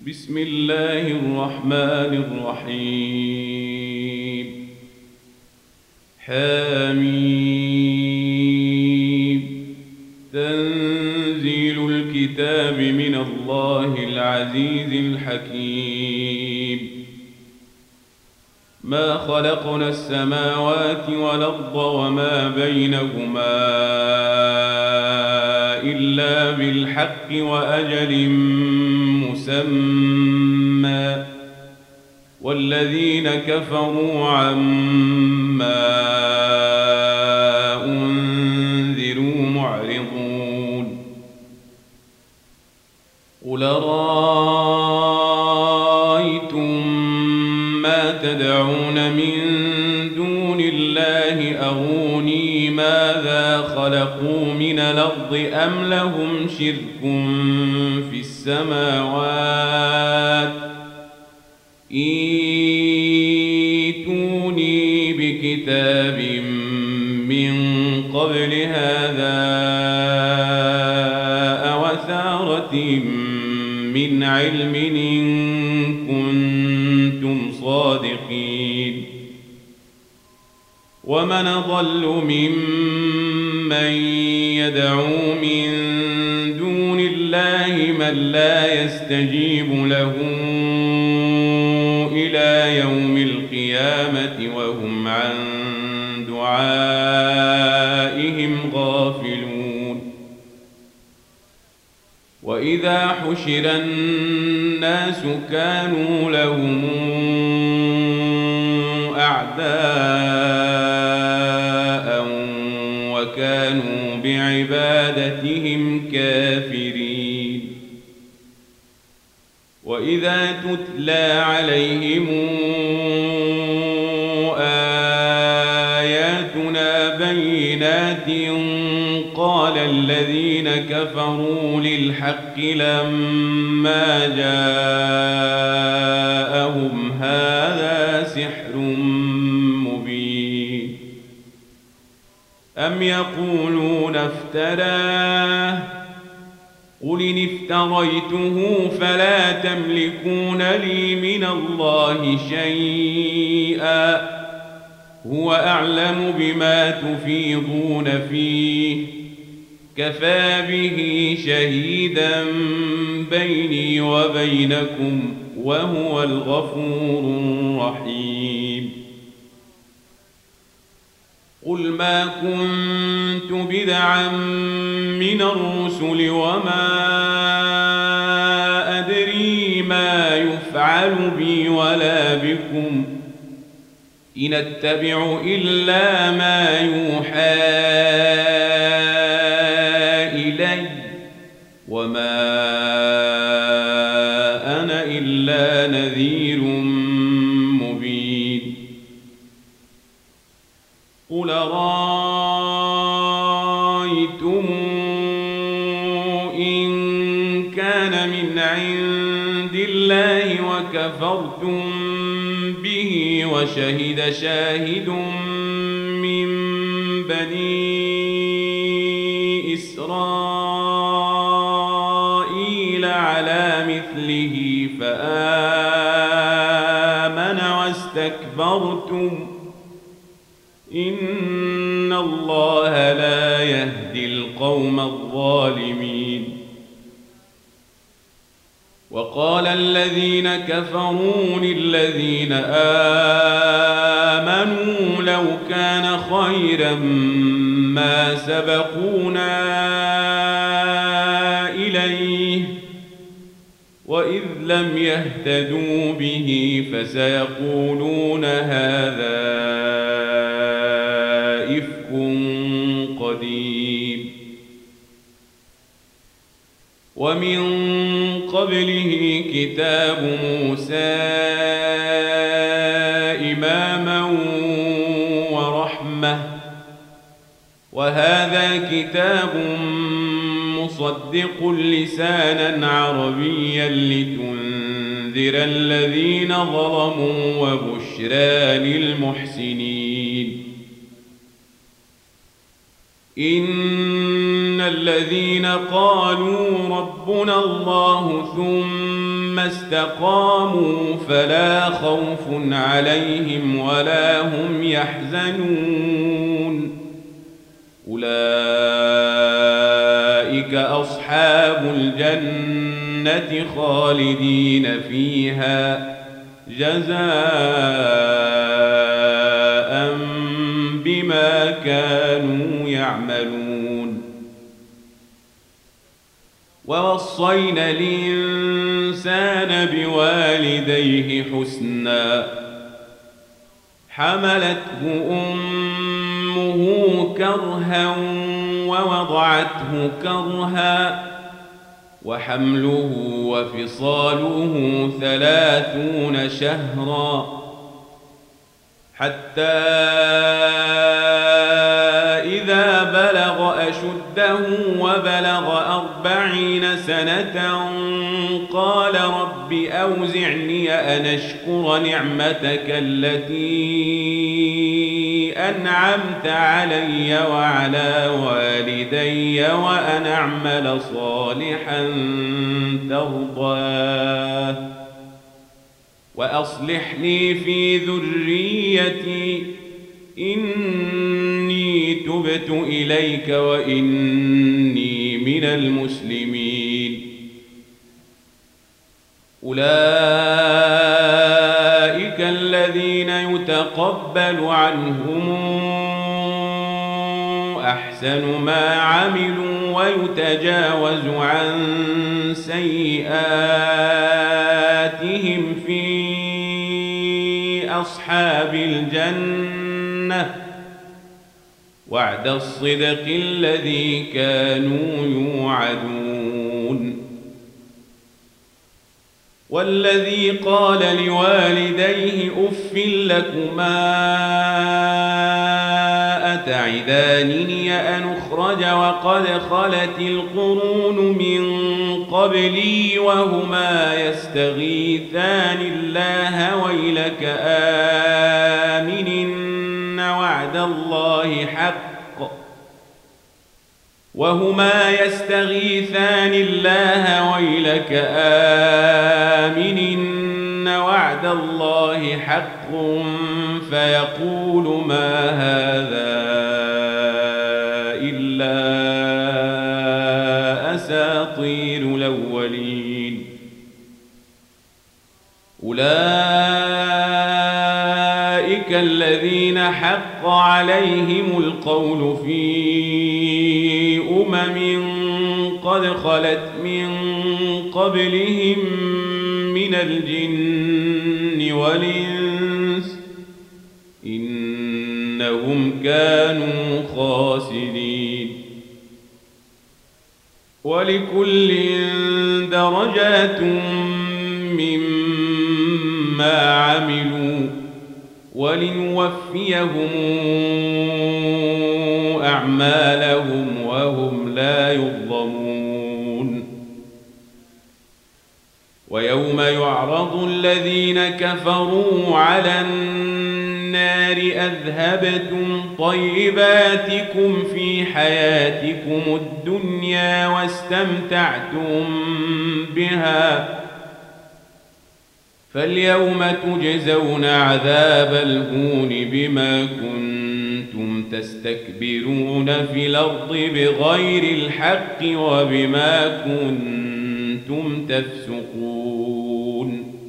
بسم الله الرحمن الرحيم. حميم. تنزيل الكتاب من الله العزيز الحكيم. ما خلقنا السماوات والأرض وما بينهما إلا بالحق وأجل مسمى، والذين كفروا عما أنذروا معرضون. قل رأيتم ما تدعون من دون الله أروني ماذا خلقوا من الأرض أم لهم شرك في السماوات ائتوني بكتاب من قبل هذا أو أثارة من علم إن كنتم صادقين. ومن أضل ممن يدعو من دون الله من لا يستجيب له إلى يوم القيامة وهم عن دعائهم غافلون. وإذا حشر الناس كانوا لهم أعداء وكانوا بعبادتهم كافرين. وإذا تتلى عليهم آياتنا بينات قال الذين كفروا للحق لما جاءهم هذا سحر مبين. أم يقولون افتراه قل إن افتريته فلا تملكون لي من الله شيئا هو أعلم بما تفيضون فيه كفى به شهيدا بيني وبينكم وهو الغفور الرحيم. قل ما كنت بدعا من الرسل وما أدري ما يفعل بي ولا بكم إن أتبع إلا ما يوحى إلي وما أنا إلا نذير مبين. قل رأيتم إن كان من عند الله وكفرتم به وشهد شاهد من بني إسرائيل على مثله فآمن واستكبرتم إن الله لا يهدي القوم الظالمين. وقال الذين كفروا للذين آمنوا لو كان خيرا ما سبقونا إليه وإذ لم يهتدوا به فسيقولون هذا إفك قديم. ومن قبله كتاب موسى إماما ورحمة وهذا كتاب مصدق لسانا عربيا لتنذر الذين ظلموا وبشرى للمحسنين. إن الذين قالوا ربنا الله ثم استقاموا فلا خوف عليهم ولا هم يحزنون أولئك أصحاب الجنة خالدين فيها جزاء بما كانوا يعملون ووصينا الإنسان بوالديه حسنا حملته أمه كرها ووضعته كرها وحمله وفصاله 30 شهرا حتى إذا بلغ أشده وبلغ 40 سنة قال رب أوزعني أن أشكر نعمتك التي أنعمت علي وعلى والدي وأن أعمل صالحا ترضاه وأصلح لي في ذريتي إني تبت إليك وإني من المسلمين أولئك الذين يتقبل عنهم أحسن ما عملوا ويتجاوز عن سيئاتهم في أصحاب الجنة وعد الصدق الذي كانوا يوعدون والذي قال لوالديه أف لكما أتعدانني أن أخرج وقد خلت القرون من قبلي وهما يستغيثان الله ويلك آمن وعد الله حق وعد الله حق فيقول ما هذا إلا أساطير الأولين أولئك الذين حق عليهم القول في قد خلت من قبلهم من الجن والإنس إنهم كانوا خاسرين ولكل درجات مما عملوا ولنوفيهم أعمالهم وهم لا يظلمون ويوم يعرض الذين كفروا على النار أذهبتم طيباتكم في حياتكم الدنيا واستمتعتم بها فاليوم تجزون عذاب الهون بما كنتم تستكبرون في الأرض بغير الحق وبما كنتم تفسقون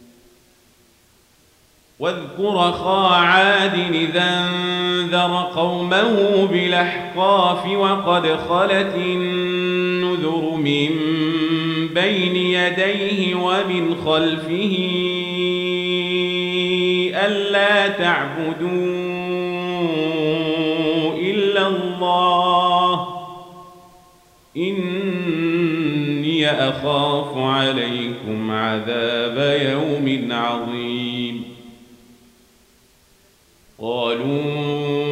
واذكر أخا عاد إذا انذر قومه بالأحقاف وقد خلت النذر من بين يديه ومن خلفه ألا تعبدوا إلا الله إني أخاف عليكم عذاب يوم عظيم قالوا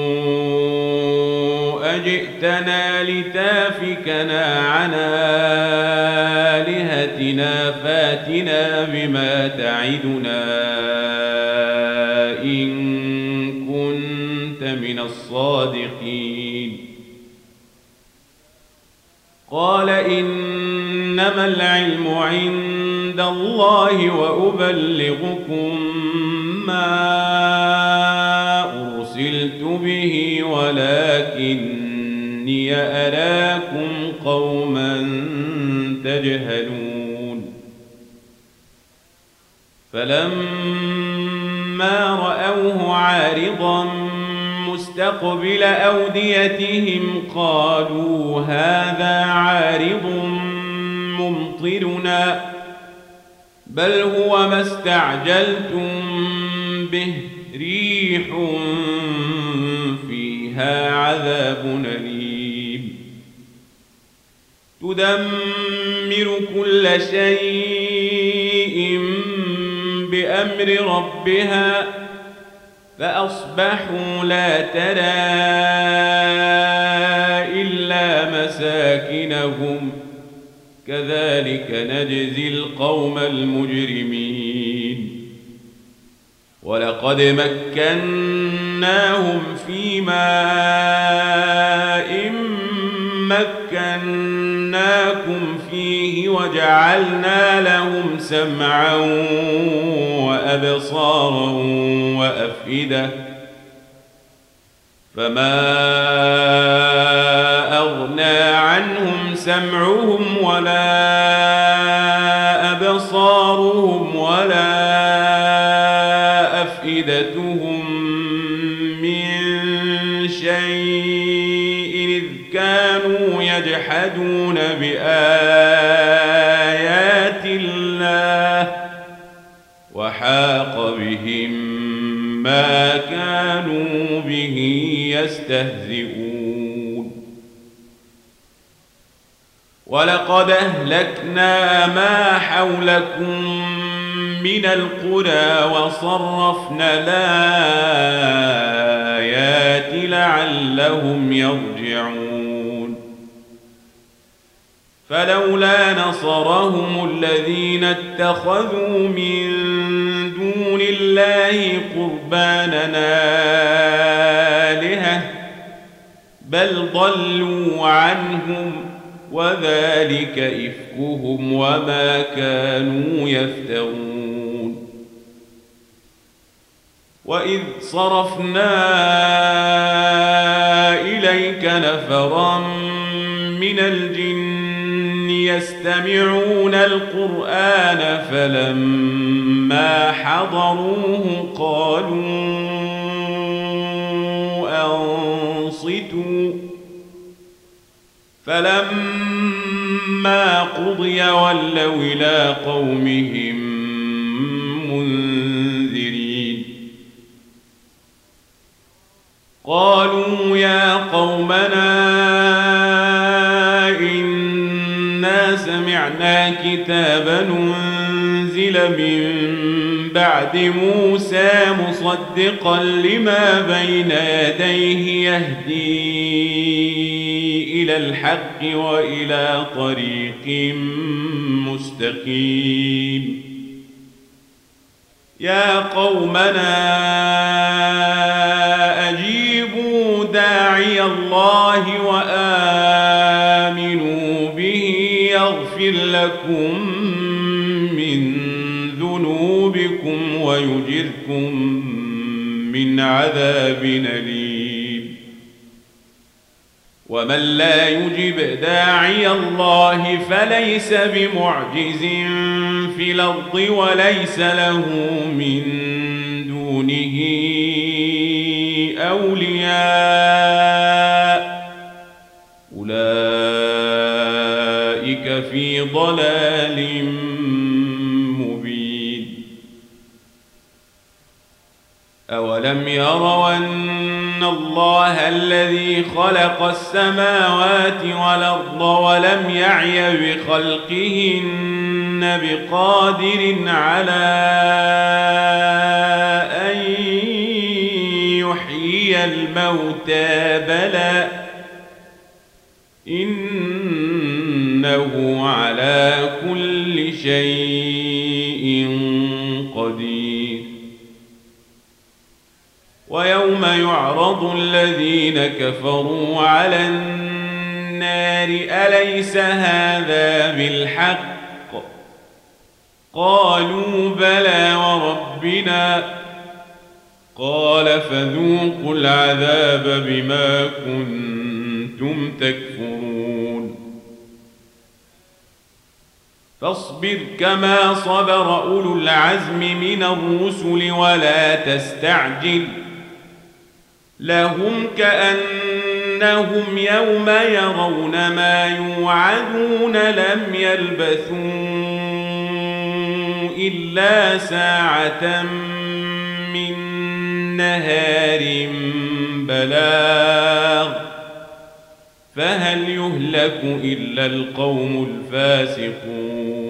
أجئتنا لتافكنا عن آلهتنا فاتنا بما تعدنا إن كنت من الصادقين قال إنما العلم عند الله وأبلغكم ما أرسلت به ولكني أراكم قوما تجهلون فلما رأوه عارضا مستقبل أوديتهم قالوا هذا عارض ممطرنا بل هو ما استعجلتم به ريح فيها عذاب أليم تدمر كل شيء بأمر ربها فأصبحوا لا ترى إلا مساكنهم كذلك نجزي القوم المجرمين ولقد مكناهم في ماء مكناكم فيه وجعلنا لهم سمعا وأبصارا وأفئدة فما أغنى عنهم سمعهم ولا أبصارهم ولا أفئدتهم من شيء إذ كانوا يجحدون بآيات الله وحاق بهم ما كانوا به يستهزئون ولقد أهلكنا ما حولكم من القرى وصرفنا الآيات لعلهم يرجعون فلولا نصرهم الذين اتخذوا من دون الله قرباننا آلهة بل ضلوا عنهم وذلك إفكهم وما كانوا يفترون وإذ صرفنا إليك نفرا من الجن يستمعون القرآن فلما حضروه قالوا أنصتوا فلما قضي ولوا إلى قومهم منذرين قالوا يا قومنا إنا سمعنا كتابا أنزل من بعد موسى مصدقا لما بين يديه يهدي إلى الحق وإلى طريق مستقيم يا قومنا أجيبوا داعي الله وآمنوا به يغفر لكم من ذنوبكم ويجركم من عذاب أليم ومن لا يجب داعي الله فليس بمعجز في الأرض وليس له من دونه أولياء أولئك في ضلال مبين أولم يروا أن الله الذي خلق السماوات والأرض ولم يعي بخلقهن بقادر على أن يحيي الموتى بلى إنه على كل شيء قدير ويوم يعرض الذين كفروا على النار النار أليس هذا بالحق قالوا بلى وربنا قال فذوقوا العذاب بما كنتم تكفرون فاصبر كما صبر أولو العزم من الرسل ولا تستعجل لهم كأنهم يوم يرون ما يوعدون لم يلبثوا إلا ساعة من نهار بلاغ فهل يهلك إلا القوم الفاسقون